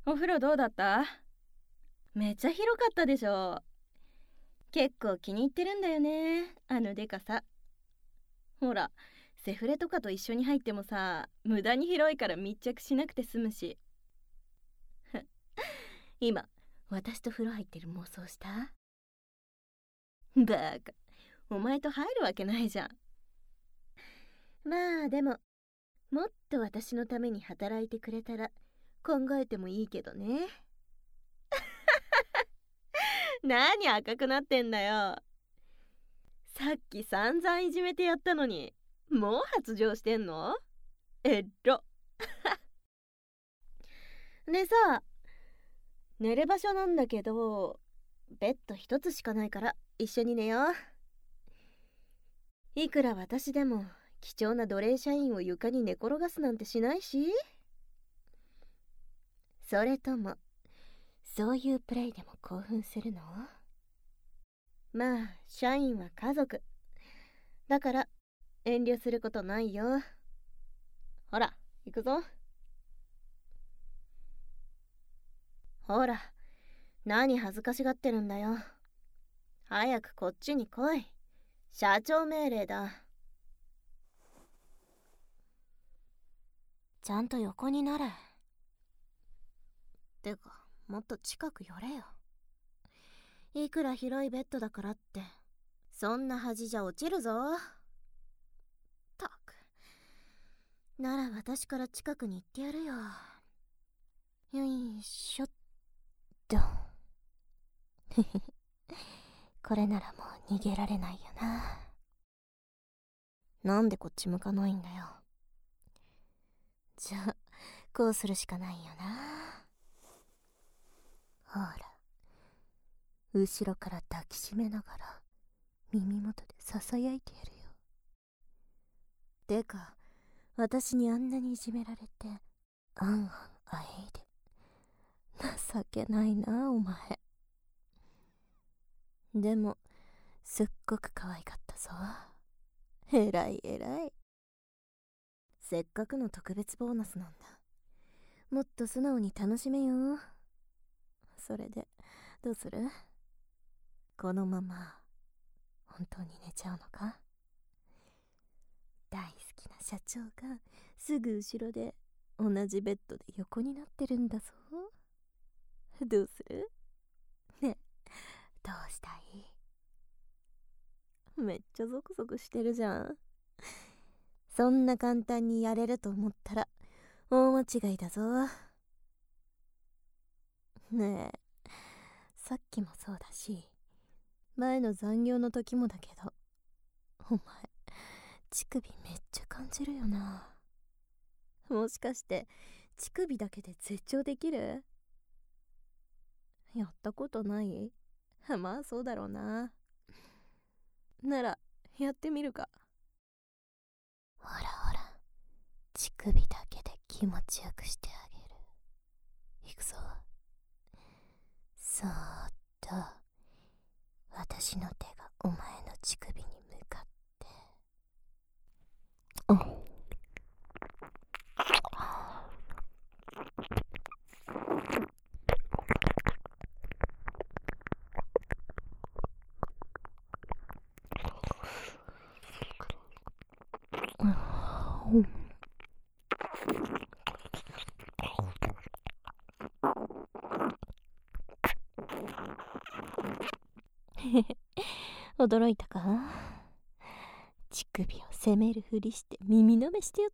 お風呂どうだった？めっちゃ広かったでしょ。結構気に入ってるんだよね、あのでかさ。ほら、セフレとかと一緒に入ってもさ、無駄に広いから密着しなくて済むし。今、私と風呂入ってる妄想した？バカ、お前と入るわけないじゃん。まあでも、もっと私のために働いてくれたら考えてもいいけどね。何赤くなってんだよ。さっき散々いじめてやったのに、もう発情してんの？えっろ。でさ、寝る場所なんだけど、ベッド一つしかないから一緒に寝よう。いくら私でも貴重な奴隷社員を床に寝転がすなんてしないし。それともそういうプレイでも興奮するの？まあ社員は家族だから遠慮することないよ。ほら行くぞ。ほら、何恥ずかしがってるんだよ。早くこっちに来い。社長命令だ。ちゃんと横になれ。てか、もっと近く寄れよ。いくら広いベッドだからって、そんな端じゃ落ちるぞ。たく。なら私から近くに行ってやるよ。よいしょっと。これならもう逃げられないよな。なんでこっち向かないんだよ。じゃあ、こうするしかないよな。ほら、後ろから抱きしめながら耳元でささやいてやるよ。てか、私にあんなにいじめられてあんあんあえいで情けないなお前。でもすっごく可愛かったぞ。えらいえらい。せっかくの特別ボーナスなんだ。もっと素直に楽しめよ。それでどうする？このまま本当に寝ちゃうのか？大好きな社長がすぐ後ろで同じベッドで横になってるんだぞ。どうする？ね、どうしたい？めっちゃゾクゾクしてるじゃん。そんな簡単にやれると思ったら大間違いだぞ。ねえ、さっきもそうだし前の残業の時もだけど、お前乳首めっちゃ感じるよな。もしかして乳首だけで絶頂できる？やったことない？まあそうだろうな。ならやってみるか。ほらほら、乳首だけで気持ちよくしてあげる。いくぞ。そーっと私の手がお前の乳首に向かって。驚いたか？乳首を責めるふりして耳舐めしてやった。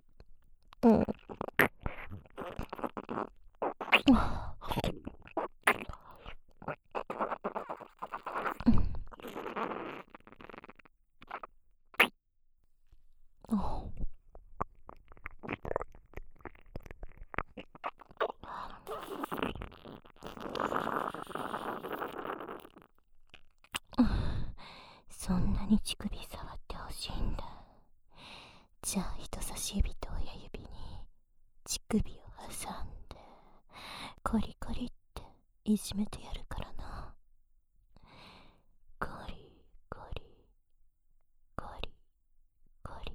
そんなに乳首触ってほしいんだ。じゃあ人差し指と親指に乳首を挟んでコリコリっていじめてやるからな。コリコリコリコリ。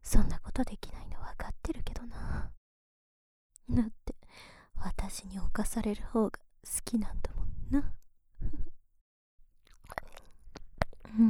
そんなことできないの分かってるけどな。だって私に侵される方が好きなんだもんな。うん。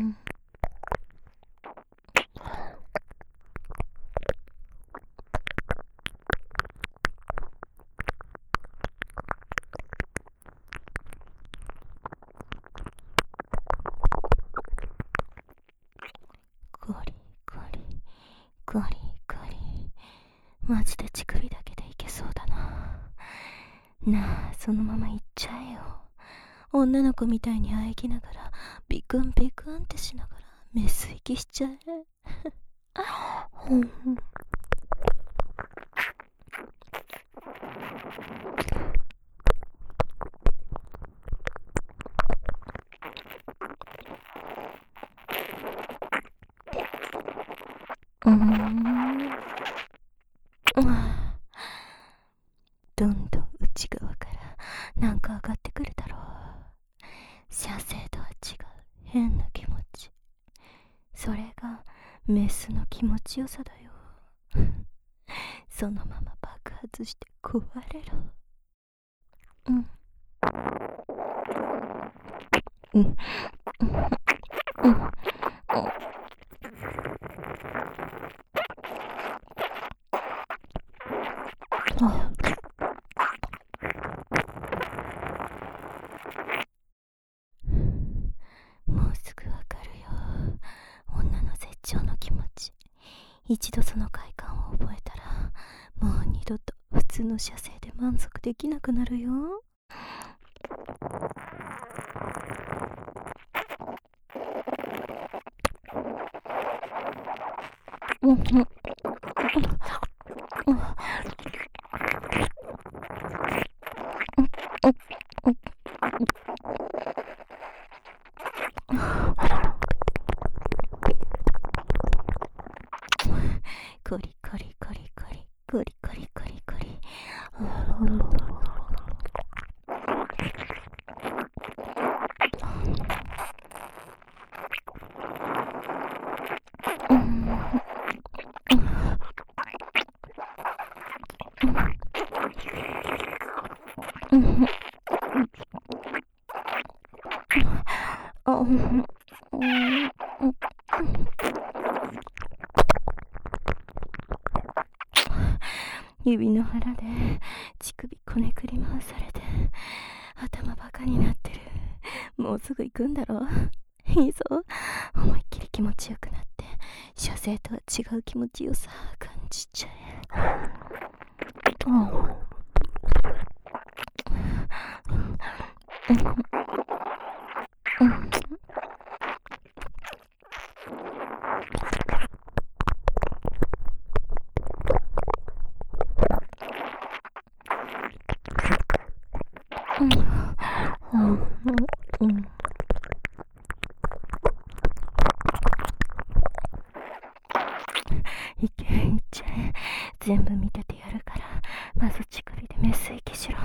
ゴリゴリゴリゴリ、マジで乳首だけでいけそうだな。なあ、そのまま行っちゃえよ。女の子みたいに喘ぎながらビクンビクンってしながらメス息しちゃえ。うん。どんどん内側からなんか上がってくるだろう。射精とは違う変な気持ち。それがメスの気持ちよさだよ。そのまま爆発して壊れろ。うん。うん。うん。うん。もうすぐわかるよ。女の絶頂の気持ち。一度その快感を覚えたら、もう二度と普通の射精で満足できなくなるよ。うんうん。コリコリコリコリコリコリコリコリ。指の腹で乳首こねくり回されて頭バカになってる。もうすぐ行くんだろ。いいぞ。思いっきり気持ちよくなって射精とは違う気持ちよさ感じちゃえ。いけ、いっちゃえ。全部見ててやるから、まず乳首でメス息しろ。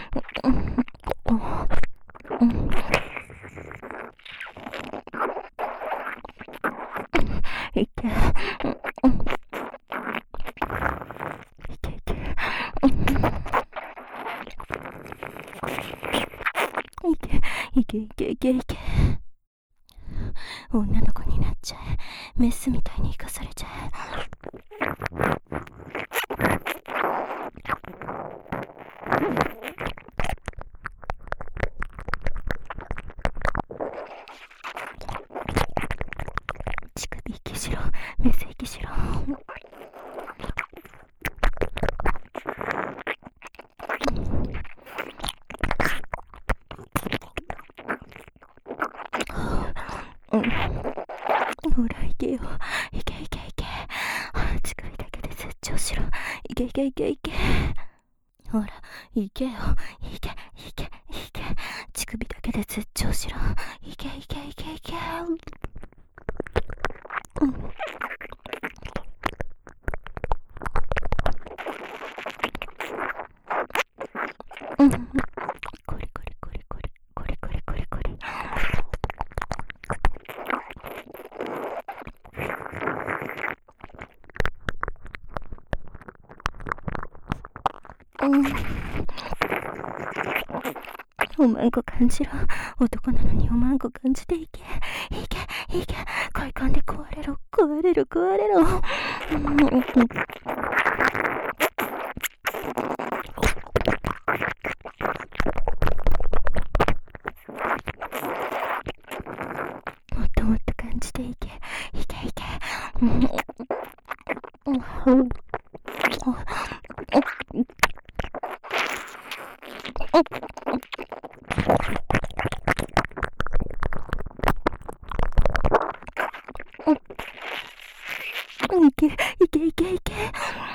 いけ、いけいけ。いけいけいけいけ。女の子になっちゃえ。メスみたいに生かされちゃえ。乳首息しろ、メス息しろ。ほら行けよ。いけいけいけ。乳首だけで絶頂しろ。いけいけいけいけ。ほら行けよ。いけいけいけ。乳首だけで絶頂しろ。いけいけいけいけ。コリコリコリコリコリコリコリコリ。 おまんこ感じろ。男なのにおまんこ感じていけ。いけいけ。快感で壊れろ壊れろ壊れろ。もっともっと感じていけいけいけ。いけいけいけいけ。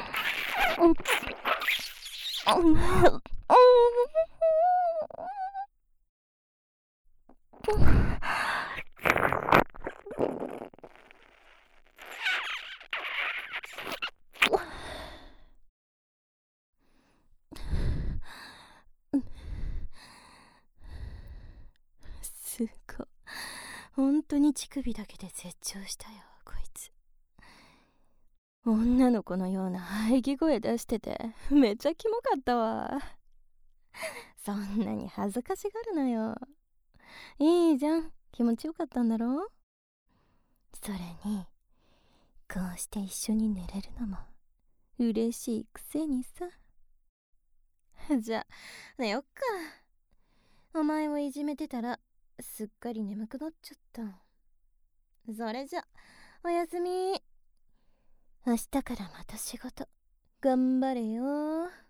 すごい。本当に乳首だけで絶頂したよこいつ。女の子のような喘ぎ声出しててめっちゃキモかったわ。そんなに恥ずかしがるなよ。いいじゃん、気持ちよかったんだろ。それにこうして一緒に寝れるのも嬉しいくせにさ。じゃあ寝よっか。お前をいじめてたらすっかり眠くなっちゃった。それじゃおやすみ。明日からまた仕事頑張れよ。